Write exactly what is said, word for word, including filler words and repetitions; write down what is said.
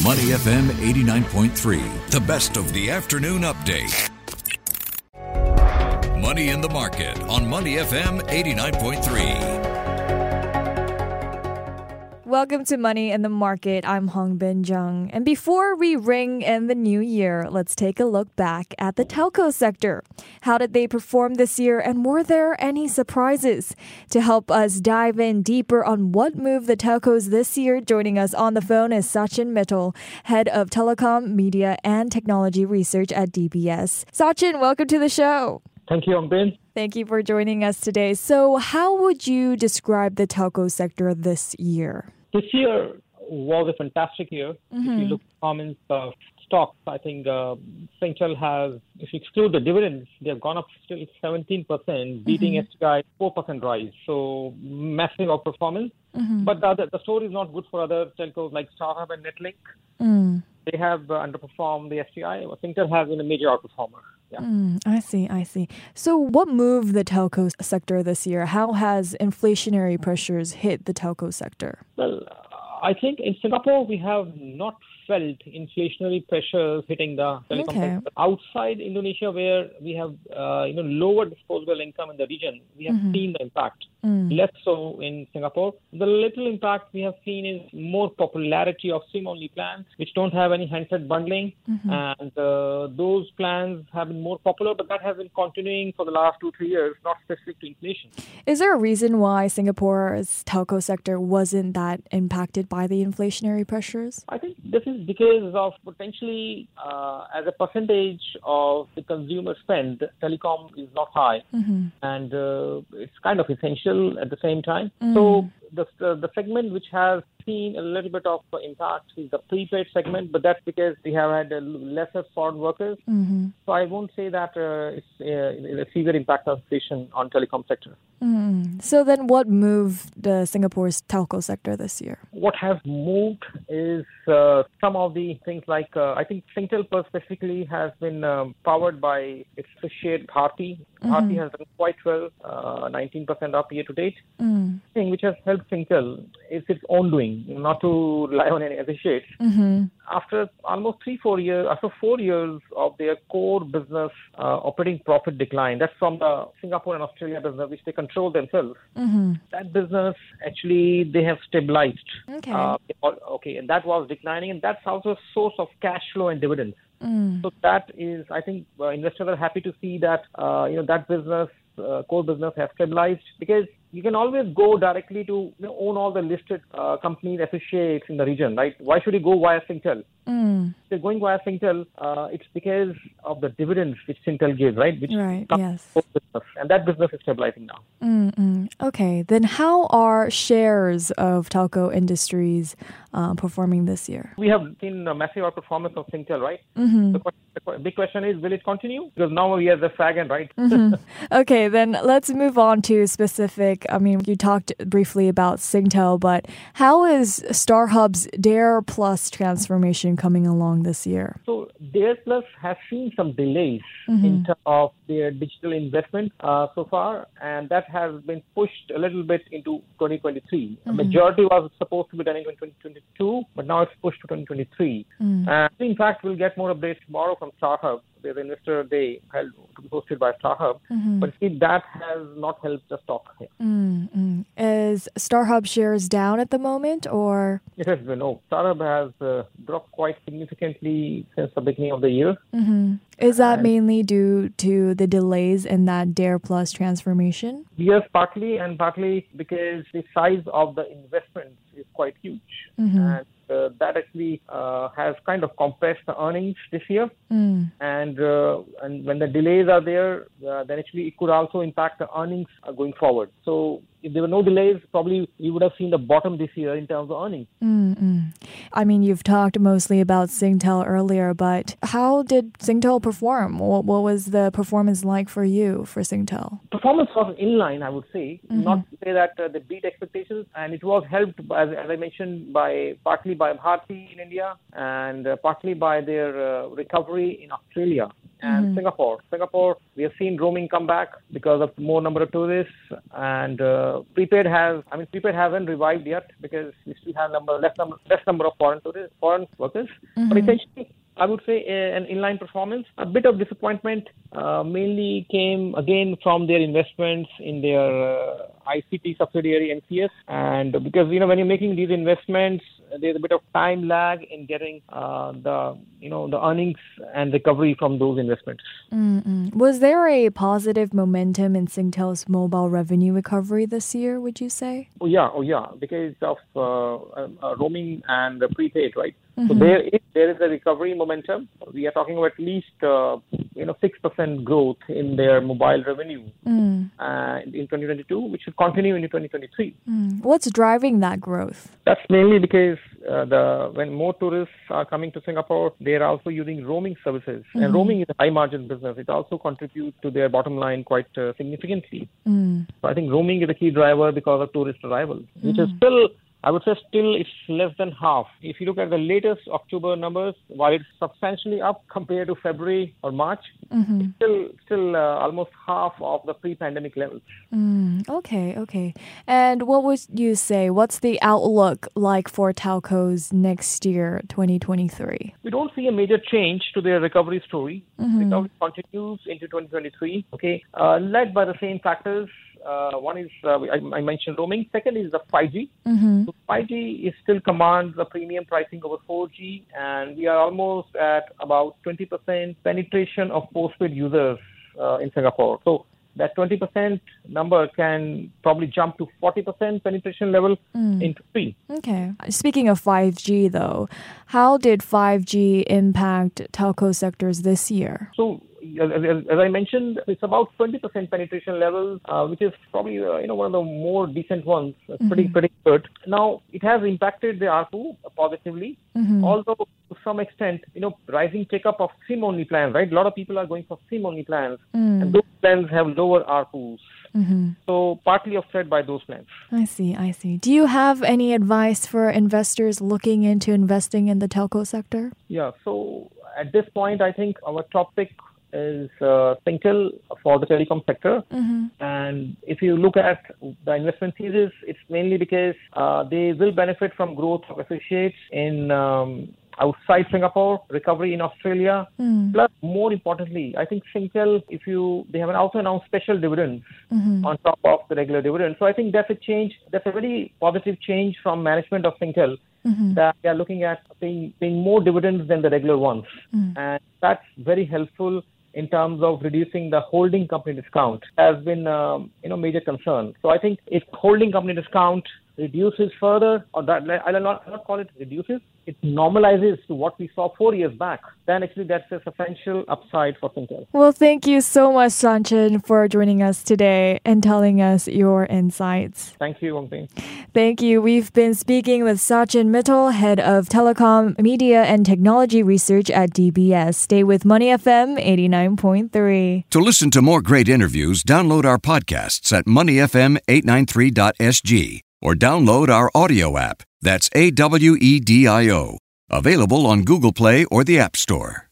Money F M eighty-nine point three, the best of the afternoon update. Money in the Market on Money F M eighty-nine point three. Welcome to Money in the Market. I'm Hong Bin Jung. And before we ring in the new year, let's take a look back at the telco sector. How did they perform this year, and were there any surprises? To help us dive in deeper on what moved the telcos this year, joining us on the phone is Sachin Mittal, Head of Telecom, Media and Technology Research at D B S. Sachin, welcome to the show. Thank you, Hong Bin. Thank you for joining us today. So how would you describe the telco sector this year? This year was a fantastic year. Mm-hmm. If you look at performance of stocks, I think uh, Singtel has, if you exclude the dividends, they have gone up still seventeen percent, beating Mm-hmm. S T I four percent rise. So massive outperformance. Mm-hmm. But the, other, the story is not good for other telcos like StarHub and Netlink. Mm. They have uh, underperformed the S T I. Singtel has been a major outperformer. Yeah. Mm, I see, I see. So what moved the telco sector this year? How has inflationary pressures hit the telco sector? Well, I think in Singapore, we have not felt inflationary pressures hitting the telecom Okay. sector. Outside Indonesia, where we have uh, you know lower disposable income in the region, we have Mm-hmm. seen the impact. Mm. Less so in Singapore. The little impact we have seen is more popularity of SIM-only plans, which don't have any handset bundling. Mm-hmm. And uh, those plans have been more popular, but that has been continuing for the last two, three years, not specific to inflation. Is there a reason why Singapore's telco sector wasn't that impacted by the inflationary pressures? I think this is because of potentially, uh, as a percentage of the consumer spend, telecom is not high, Mm-hmm. and uh, it's kind of essential at the same time. Mm. So the, the the segment which has seen a little bit of impact is the prepaid segment, but that's because we have had uh, lesser foreign workers. Mm-hmm. So I won't say that uh, it's uh, a severe impact of inflation on telecom sector. Mm. So then what moved the Singapore's telco sector this year? What has moved is uh, some of the things like, uh, I think Singtel specifically has been um, powered by its associate Bharti. Mm-hmm. Bharti has done quite well, uh, nineteen percent up year to date. Mm. Thing which has helped Singtel is its own doing, not to rely on any associates. Mm-hmm. After almost three, four years, after four years of their core business uh, operating profit decline, that's from the Singapore and Australia business, which they control themselves. Mm-hmm. That business, actually, they have stabilized. Okay. Uh, okay, and that was declining, and that's also a source of cash flow and dividends. Mm. So that is, I think, uh, investors are happy to see that, uh, you know, that business, uh, core business has stabilized, because you can always go directly to you know, own all the listed uh, companies, associates in the region, right? Why should you go via Singtel? Mm. If you're going via Singtel, uh, it's because of the dividends which Singtel gives, right? Which Right, comes yes. from business, and that business is stabilizing now. Mm-mm. Okay, then how are shares of telco industries uh, performing this year? We have seen a massive outperformance of Singtel, right? Mm-hmm. The, question, the que- big question is, will it continue? Because now we are the fag end, right? Mm-hmm. Okay, then let's move on to specific. I mean, you talked briefly about Singtel, but how is StarHub's Dare Plus transformation coming along this year? So Dare Plus has seen some delays Mm-hmm. in terms of their digital investment uh, so far, and that has been pushed a little bit into twenty twenty-three. A Mm-hmm. majority was supposed to be done in twenty twenty-two, but now it's pushed to twenty twenty-three. Mm. And in fact, we'll get more updates tomorrow from StarHub. There's an investor day held to be hosted by StarHub, Mm-hmm. but see, that has not helped the stock here. Mm-mm. Is StarHub shares down at the moment, or? It has been, no. StarHub has uh, dropped quite significantly since the beginning of the year. Mm-hmm. Is that And- mainly due to the delays in that Dare Plus transformation? Yes, partly, and partly because the size of the investment is quite huge. Mm-hmm. And uh, that actually uh, has kind of compressed the earnings this year. Mm. And uh, and when the delays are there, uh, then actually it could also impact the earnings uh, going forward. So if there were no delays, probably you would have seen the bottom this year in terms of earnings. Mm-mm. I mean, you've talked mostly about Singtel earlier, but how did Singtel perform? What, what was the performance like for you for Singtel? Performance was in line, I would say. Mm-hmm. Not to say that uh, they beat expectations, and it was helped, by, as, as I mentioned, by partly by Bharti in India and uh, partly by their uh, recovery in Australia. and Mhm. Singapore. Singapore, we have seen roaming come back because of more number of tourists, and uh, prepaid has, I mean, prepaid hasn't revived yet because we still have number less number less number of foreign tourists, foreign workers. But essentially, I would say uh, an inline performance. A bit of disappointment uh, mainly came again from their investments in their uh, I C T subsidiary N C S, and because you know when you're making these investments, there's a bit of time lag in getting uh, the you know the earnings and recovery from those investments. Mm-mm. Was there a positive momentum in Singtel's mobile revenue recovery this year, would you say? Oh yeah, oh yeah, because of uh, uh, roaming and the prepaid, right? So there is there is a recovery momentum. We are talking about at least uh, you know six percent growth in their mobile revenue Mm. uh, in twenty twenty-two, which should continue into twenty twenty-three. Mm. What's driving that growth? That's mainly because uh, the when more tourists are coming to Singapore, they are also using roaming services, and roaming is a high margin business. It also contributes to their bottom line quite uh, significantly. Mm. So I think roaming is a key driver because of tourist arrival, which is still, I would say still it's less than half. If you look at the latest October numbers, while it's substantially up compared to February or March, Mm-hmm. it's still still uh, almost half of the pre-pandemic levels. Mm. Okay, okay. And what would you say? What's the outlook like for telcos next year, twenty twenty-three? We don't see a major change to their recovery story. Mm-hmm. Recovery continues into twenty twenty-three, okay, uh, led by the same factors. Uh, one is, uh, I, I mentioned roaming. Second is the five G. Mm-hmm. So five G is still commands a premium pricing over four G, and we are almost at about twenty percent penetration of postpaid users uh, in Singapore. So that twenty percent number can probably jump to forty percent penetration level Mm. in three. Okay. Speaking of five G, though, how did five G impact telco sectors this year? So as, as, as I mentioned, it's about twenty percent penetration level, uh, which is probably uh, you know one of the more decent ones. It's pretty pretty good. Now it has impacted the A R P U positively, Mm-hmm. although to some extent, you know, rising take-up of SIM-only plans. Right, a lot of people are going for SIM-only plans, Mm. and those plans have lower A R P Us. Mm-hmm. So partly offset by those plans. I see, I see. Do you have any advice for investors looking into investing in the telco sector? Yeah. So at this point, I think our top pick is uh, Singtel for the telecom sector. Mm-hmm. And if you look at the investment thesis, it's mainly because uh, they will benefit from growth of associates in um, outside Singapore, recovery in Australia. Mm. Plus, more importantly, I think Singtel, if you, they have also announced special dividends Mm-hmm. on top of the regular dividend. So I think that's a change. That's a very positive change from management of Singtel. Mm-hmm. That they are looking at paying, paying more dividends than the regular ones. Mm. And that's very helpful in terms of reducing the holding company discount has been um, you know major concern. So I think if holding company discount reduces further, or that I will not, I'll not call it reduces, it normalizes to what we saw four years back, then actually that's a substantial upside for Singtel. Well, thank you so much, Sanchin, for joining us today and telling us your insights. Thank you, Wong Ping. Thank you. We've been speaking with Sachin Mittal, Head of Telecom, Media and Technology Research at D B S. Stay with Money F M eighty-nine point three. To listen to more great interviews, download our podcasts at money f m eight nine three dot s g or download our audio app. That's A W E D I O. Available on Google Play or the App Store.